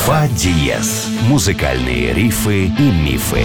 Фа диез. Музыкальные рифы и мифы.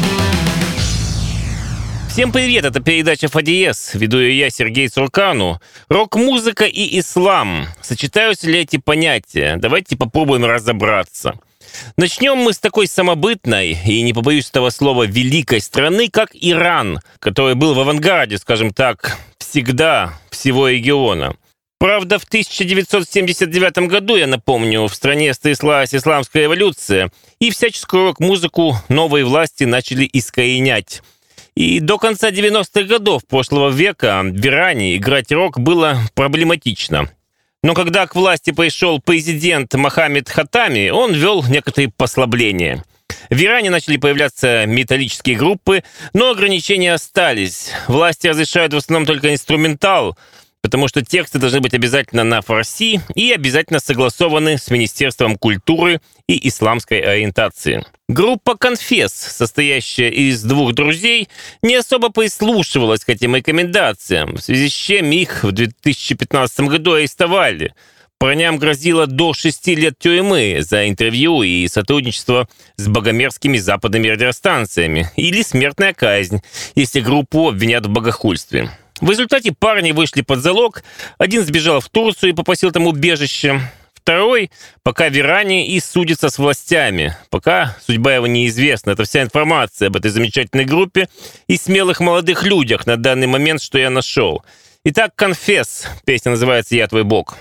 Всем привет, это передача «Фа диез». Веду ее я, Сергей Цуркану. Рок-музыка и ислам. Сочетаются ли эти понятия? Давайте попробуем разобраться. Начнем мы с такой самобытной, и не побоюсь этого слова, великой страны, как Иран, который был в авангарде, скажем так, всегда всего региона. Правда, в 1979 году, я напомню, в стране стряслась исламская революция, и всяческую рок-музыку новые власти начали искоренять. И до конца 90-х годов прошлого века в Иране играть рок было проблематично. Но когда к власти пришел президент Мохаммед Хаттами, он ввел некоторые послабления. В Иране начали появляться металлические группы, но ограничения остались. Власти разрешают в основном только инструментал, потому что тексты должны быть обязательно на фарси и обязательно согласованы с Министерством культуры и исламской ориентации. Группа «Конфесс», состоящая из двух друзей, не особо прислушивалась к этим рекомендациям, в связи с чем их в 2015 году арестовали. Парням грозило до 6 лет тюрьмы за интервью и сотрудничество с богомерзкими западными радиостанциями или смертная казнь, если группу обвинят в богохульстве. В результате парни вышли под залог, один сбежал в Турцию и попросил там убежище, второй пока в Иране и судится с властями. Пока судьба его неизвестна. Это вся информация об этой замечательной группе и смелых молодых людях на данный момент, что я нашел. Итак, «Конфесс». Песня называется «Я твой бог».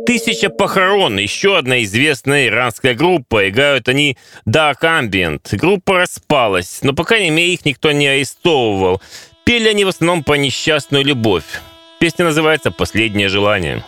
«Тысяча похорон» — еще одна известная иранская группа. Играют они Dark Ambient. Группа распалась, но, по крайней мере, их никто не арестовывал. Пели они в основном про несчастную любовь. Песня называется «Последнее желание».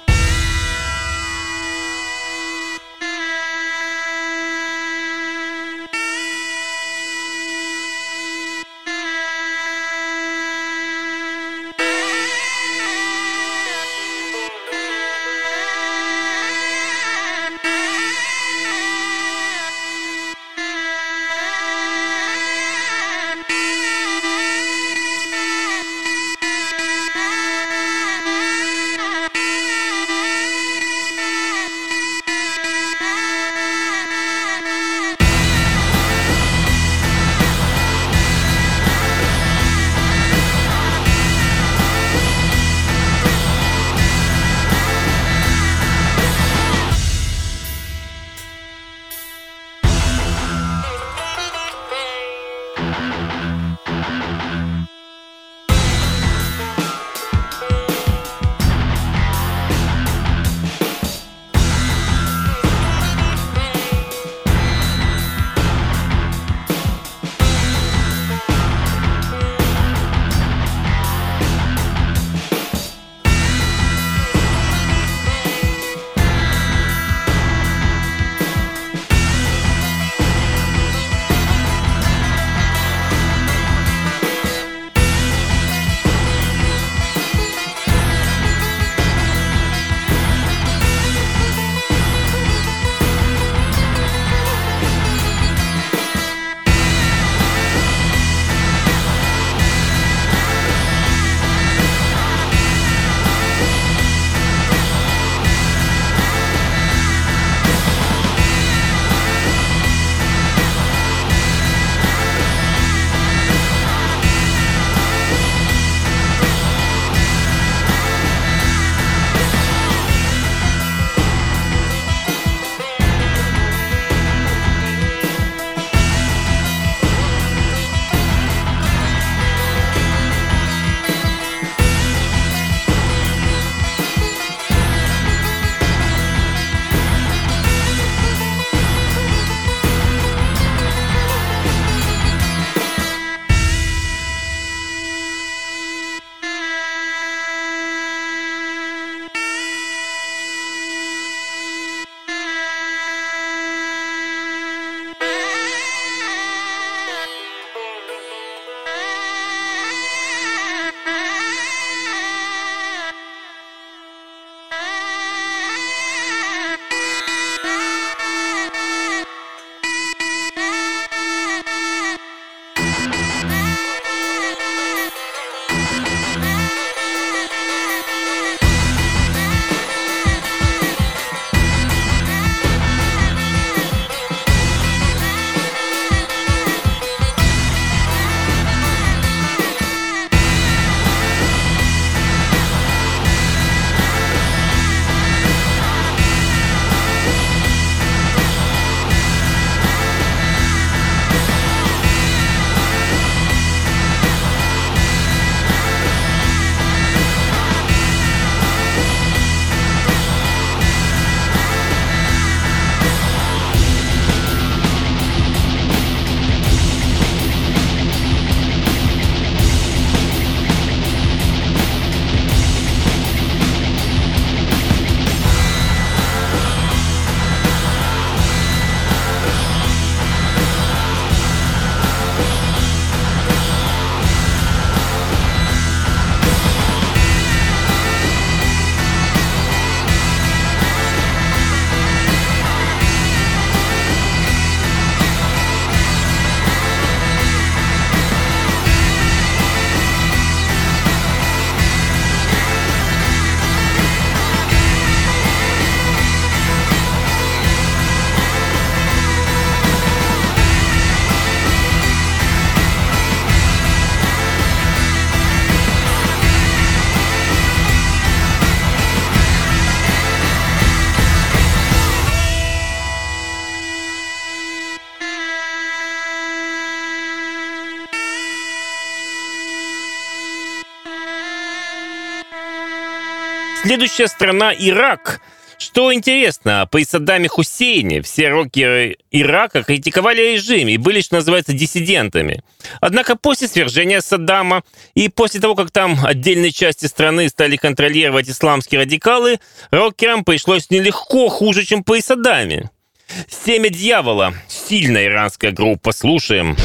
Следующая страна — Ирак. Что интересно, при Саддаме Хусейне все рокеры Ирака критиковали режим и были, что называется, диссидентами. Однако после свержения Саддама и после того, как там отдельные части страны стали контролировать исламские радикалы, рокерам пришлось нелегко, хуже, чем при Саддаме. «Семя дьявола» — сильная иранская группа, слушаем.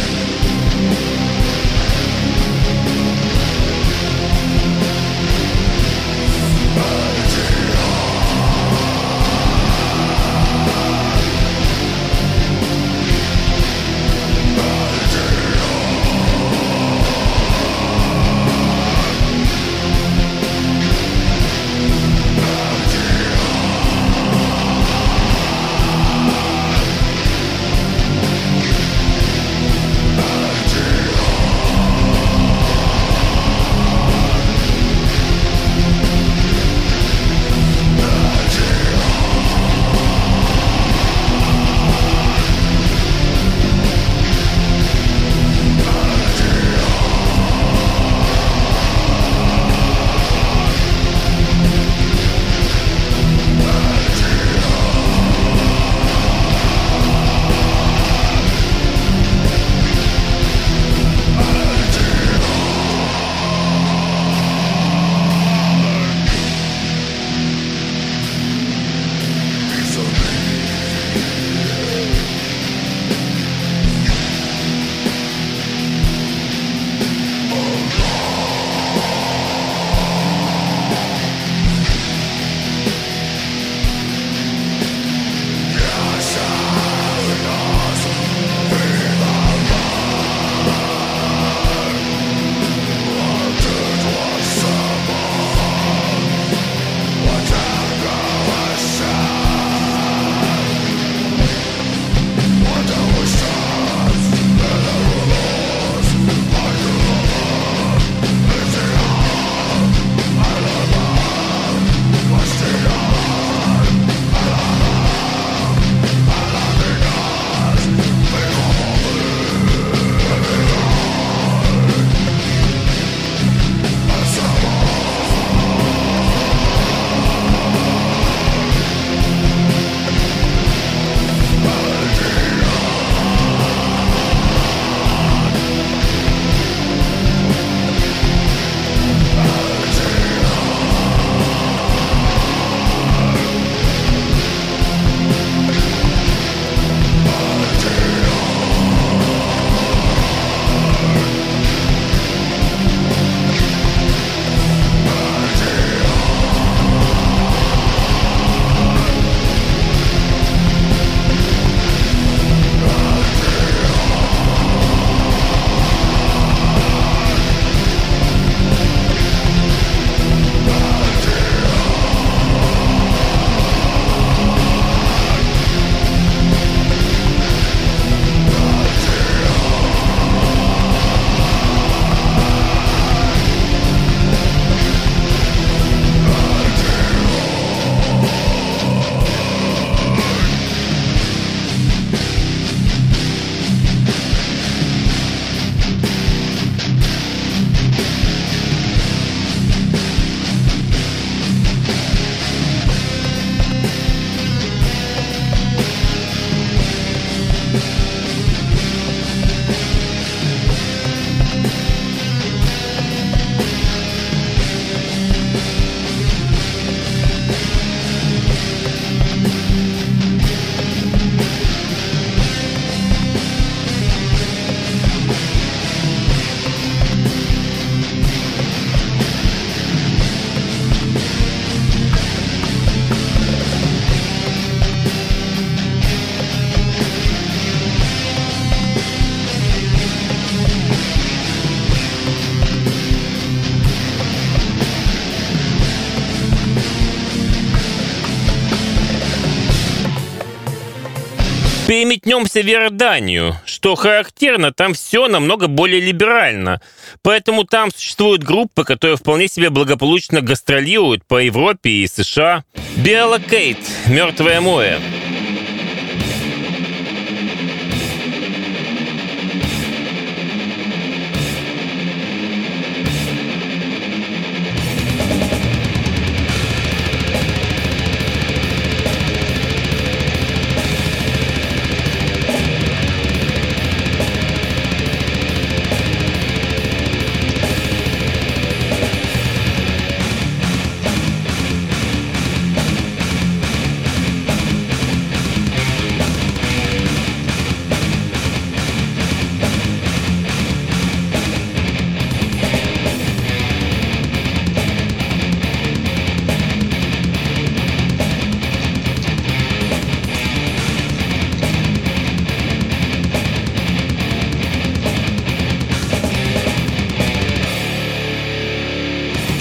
Переметнемся в Иорданию. Что характерно, там все намного более либерально. Поэтому там существуют группы, которые вполне себе благополучно гастролируют по Европе и США. Биолокейт, «Мертвое море».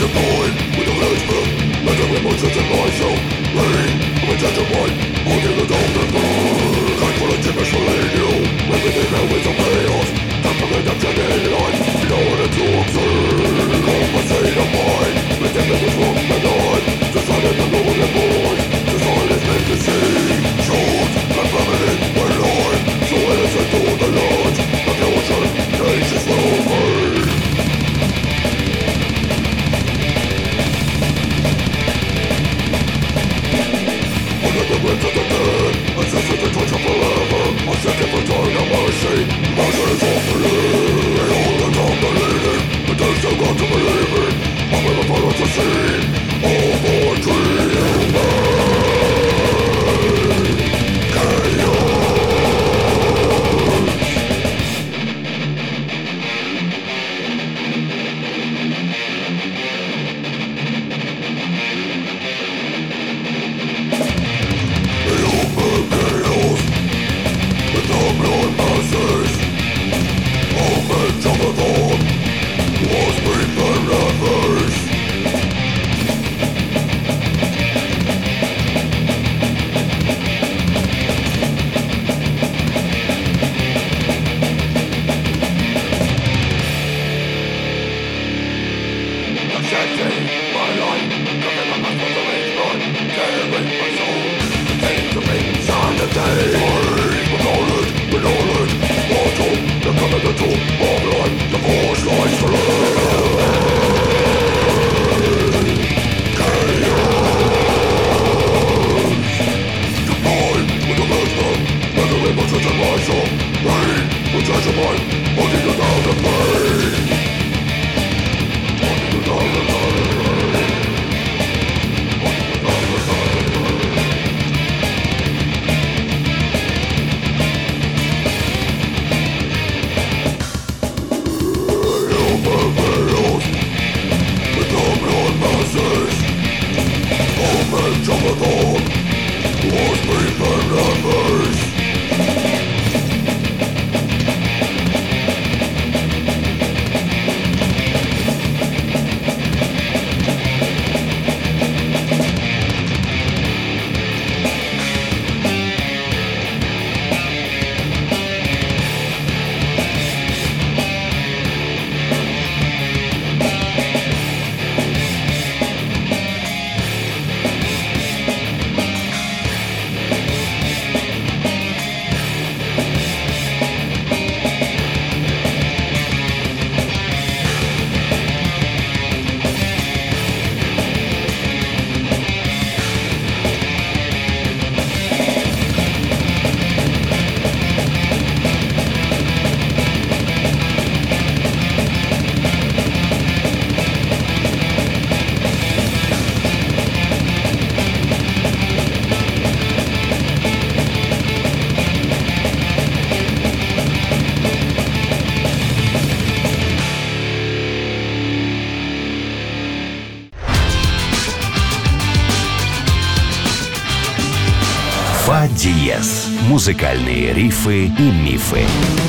Фа диез. Музыкальные рифы и мифы.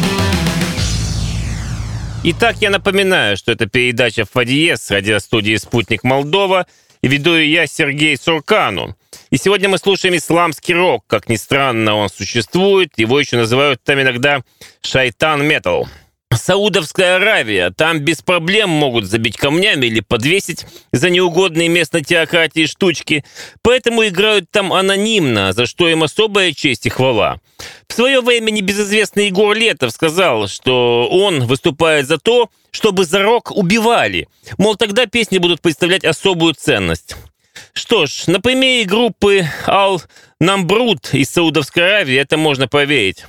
Итак, я напоминаю, что это передача «Фа диез» радиостудии «Спутник Молдова», и веду ее я, Сергей Суркану. И сегодня мы слушаем исламский рок. Как ни странно, он существует. Его еще называют там иногда «шайтан-метал». Саудовская Аравия. Там без проблем могут забить камнями или подвесить за неугодные местной теократии штучки. Поэтому играют там анонимно, за что им особая честь и хвала. В свое время небезызвестный Егор Летов сказал, что он выступает за то, чтобы за рок убивали. Мол, тогда песни будут представлять особую ценность. Что ж, на примере группы Ал-Намбрут из Саудовской Аравии это можно проверить.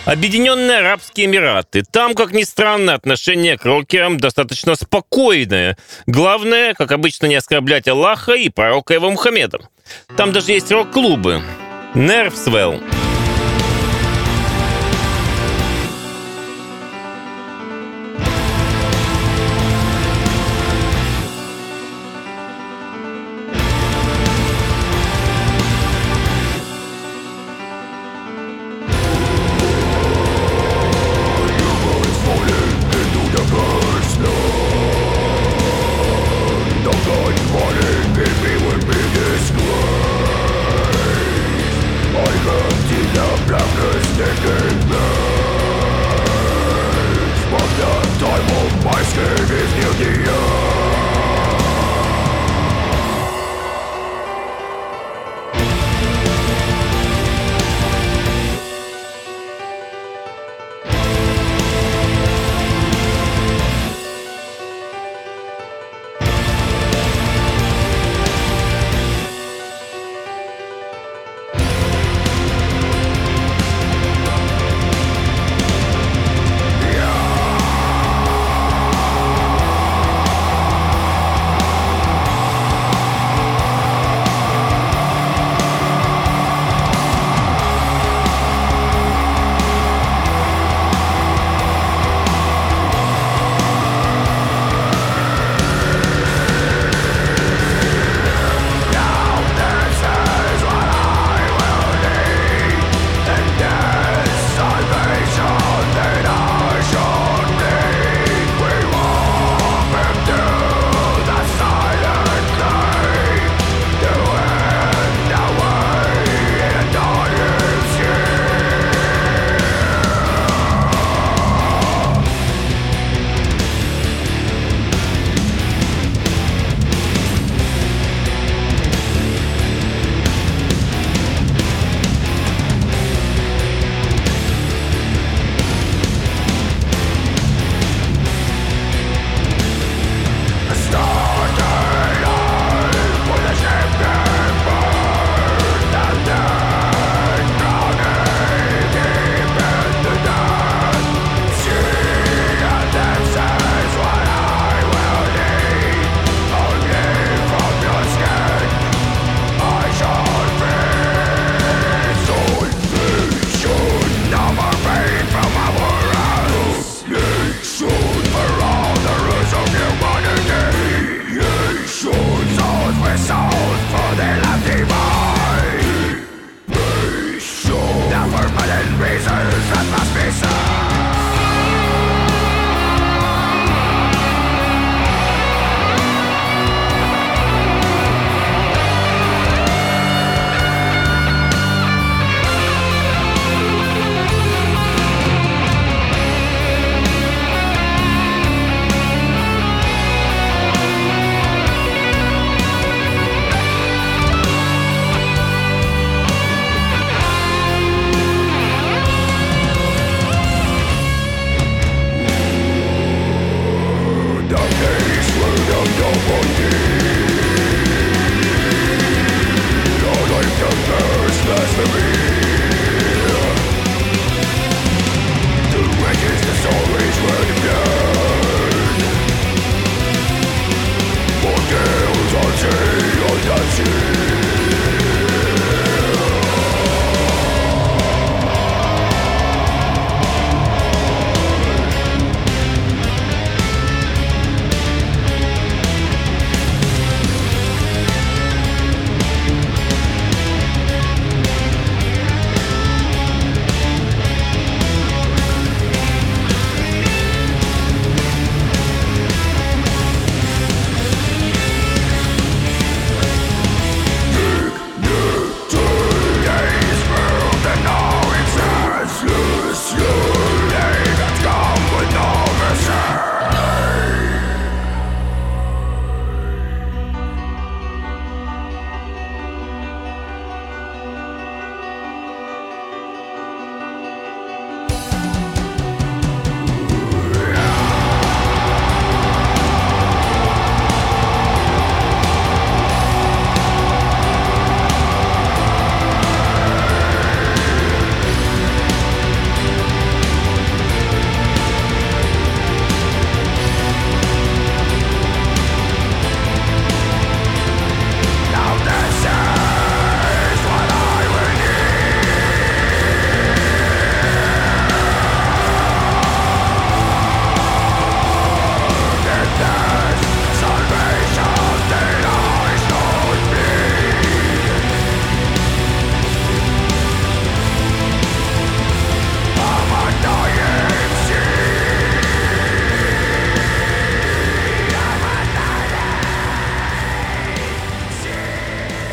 Объединенные Арабские Эмираты. Там, как ни странно, отношение к рокерам достаточно спокойное. Главное, как обычно, не оскорблять Аллаха и пророка его Мухаммеда. Там даже есть рок-клубы. Нервсвелл. I have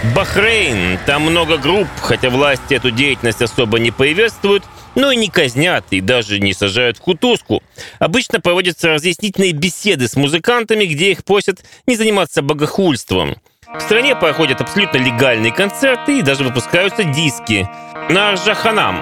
Бахрейн. Там много групп, хотя власти эту деятельность особо не приветствуют, но и не казнят, и даже не сажают в кутузку. Обычно проводятся разъяснительные беседы с музыкантами, где их просят не заниматься богохульством. В стране проходят абсолютно легальные концерты и даже выпускаются диски. Наржаханам.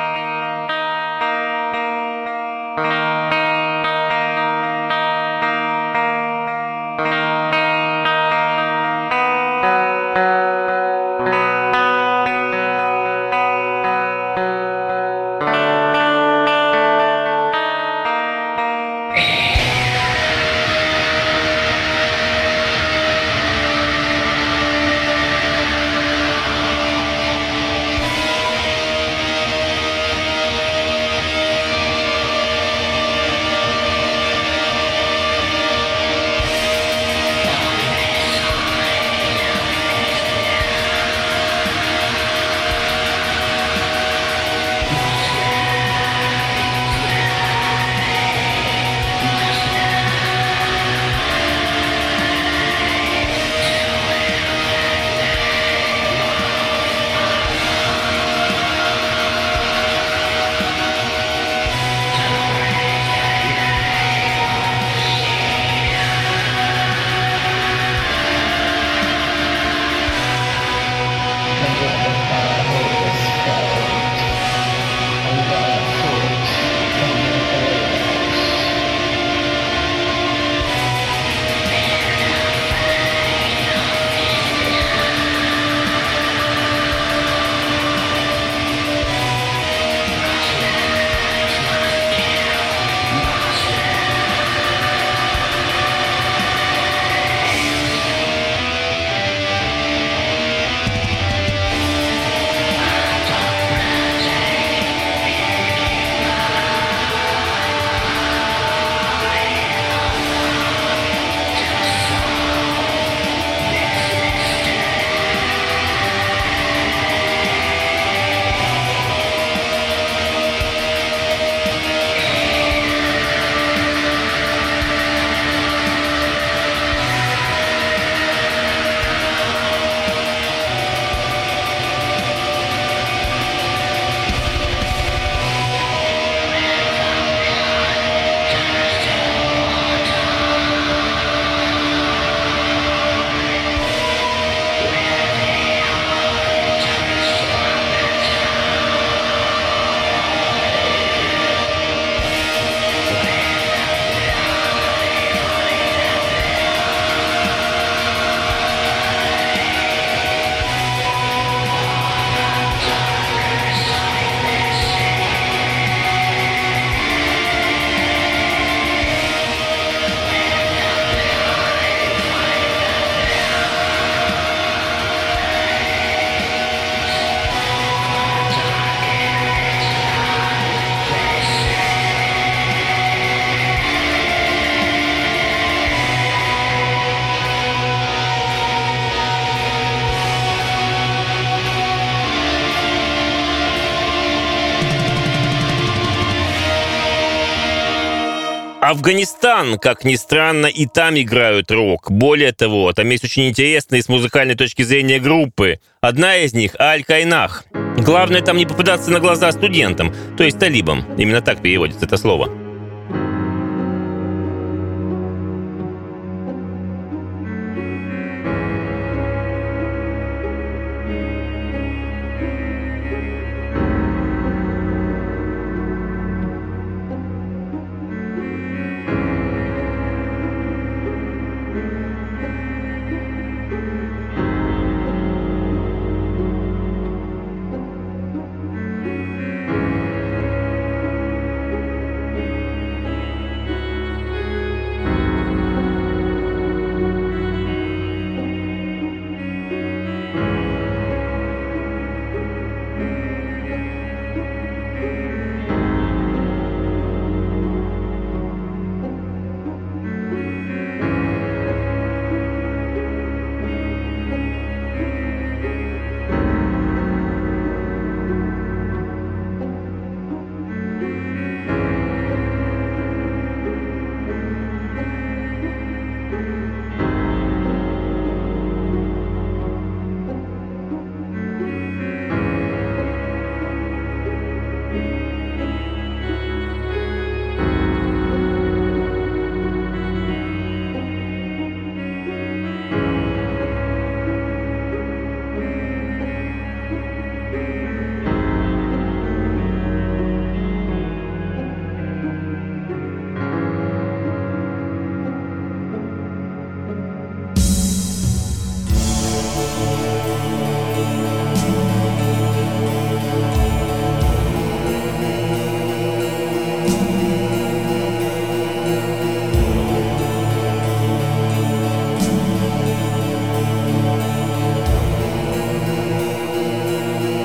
Афганистан, как ни странно, и там играют рок. Более того, там есть очень интересные с музыкальной точки зрения группы. Одна из них — Аль-Кайнах. Главное там не попадаться на глаза студентам, то есть талибам. Именно так переводится это слово.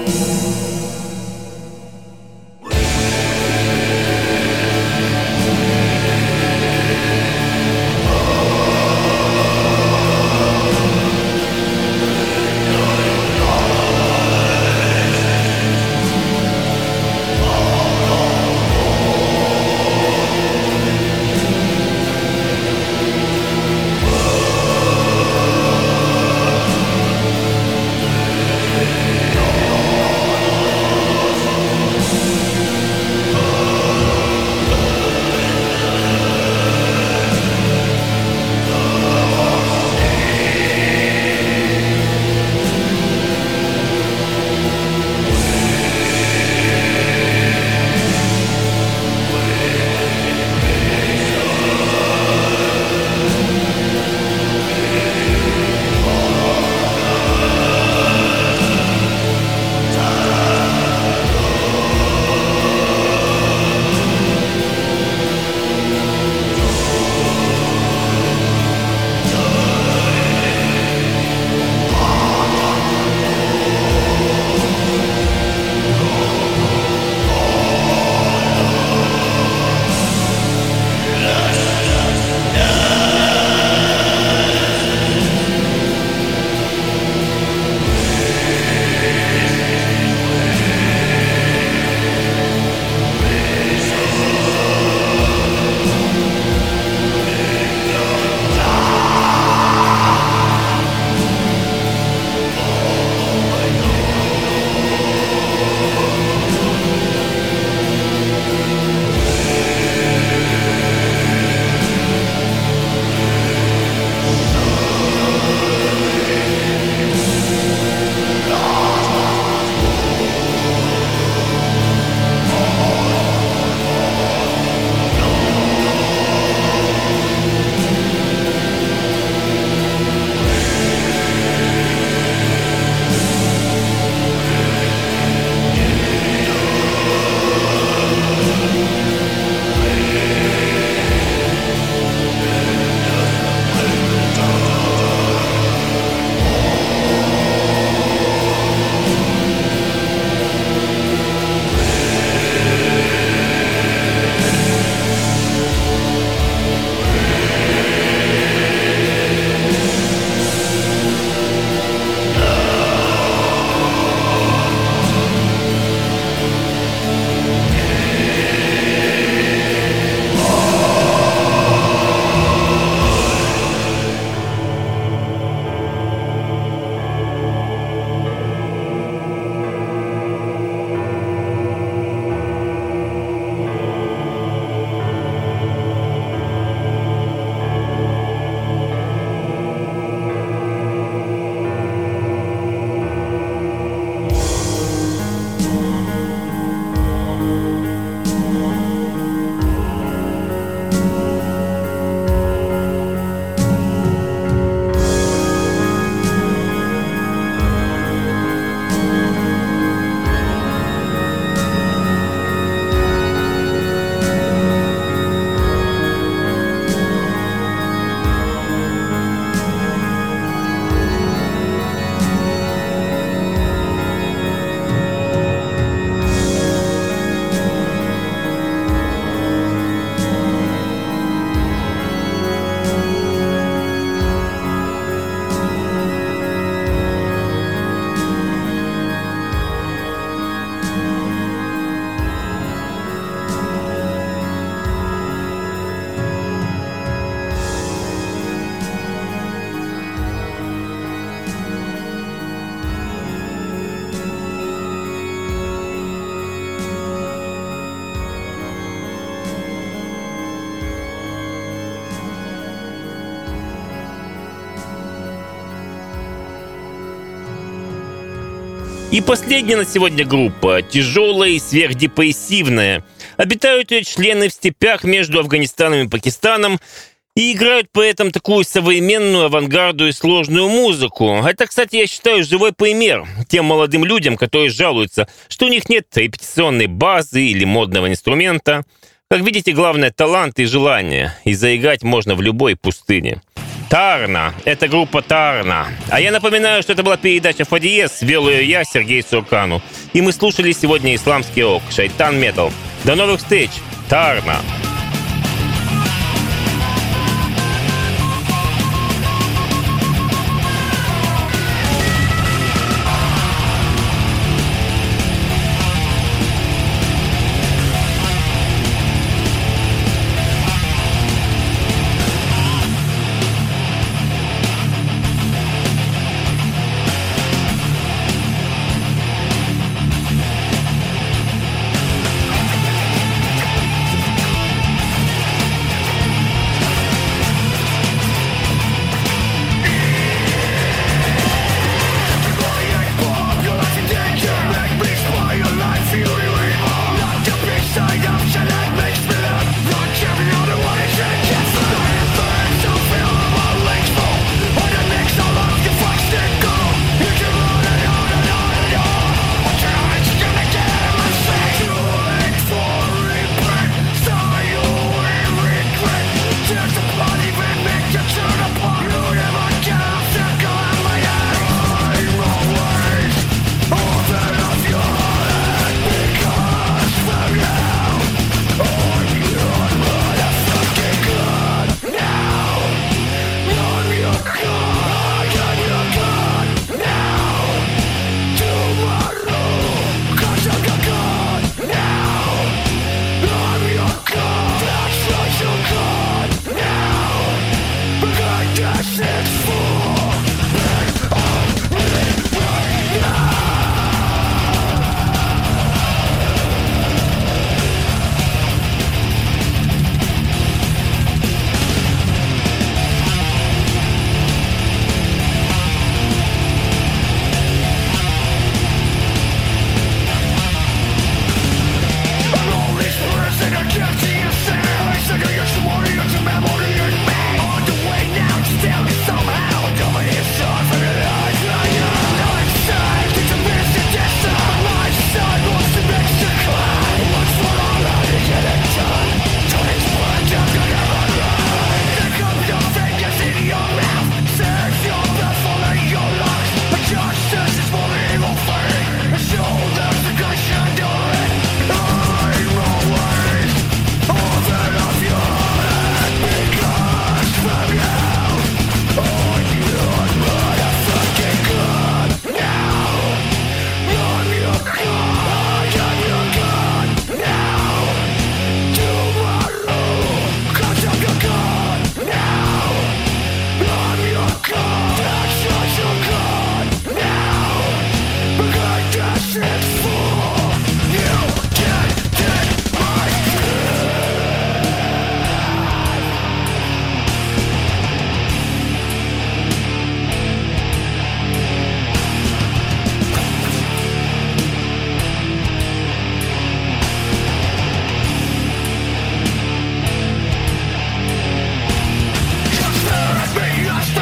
И последняя на сегодня группа, тяжелая и сверхдепрессивная. Обитают ее члены в степях между Афганистаном и Пакистаном и играют при этом такую современную, авангардную и сложную музыку. Это, кстати, я считаю, живой пример тем молодым людям, которые жалуются, что у них нет репетиционной базы или модного инструмента. Как видите, главное — талант и желание, и заиграть можно в любой пустыне. Тарна. Это группа Тарна. А я напоминаю, что это была передача «Фа диез». Вел ее я, Сергей Цуркану. И мы слушали сегодня исламский рок, Шайтан Метал. До новых встреч. Тарна.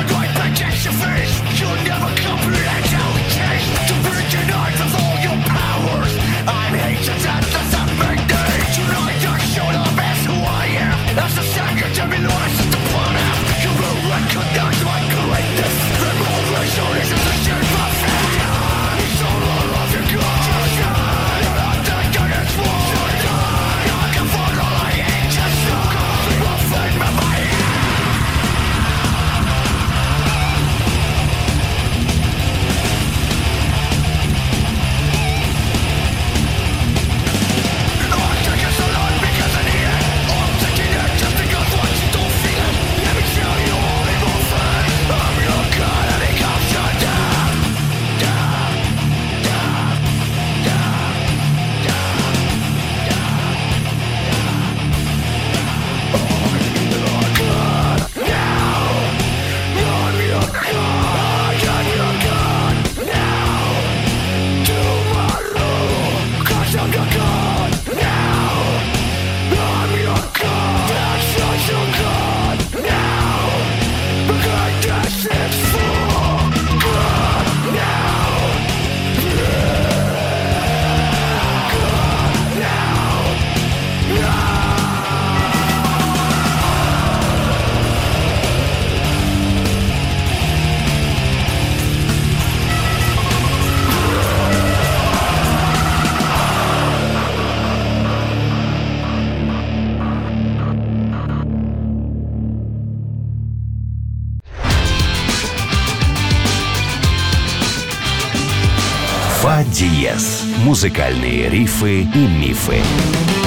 You'll never comprehend how it tastes to break your knife with all your power. Фа диез. Музыкальные рифы и мифы.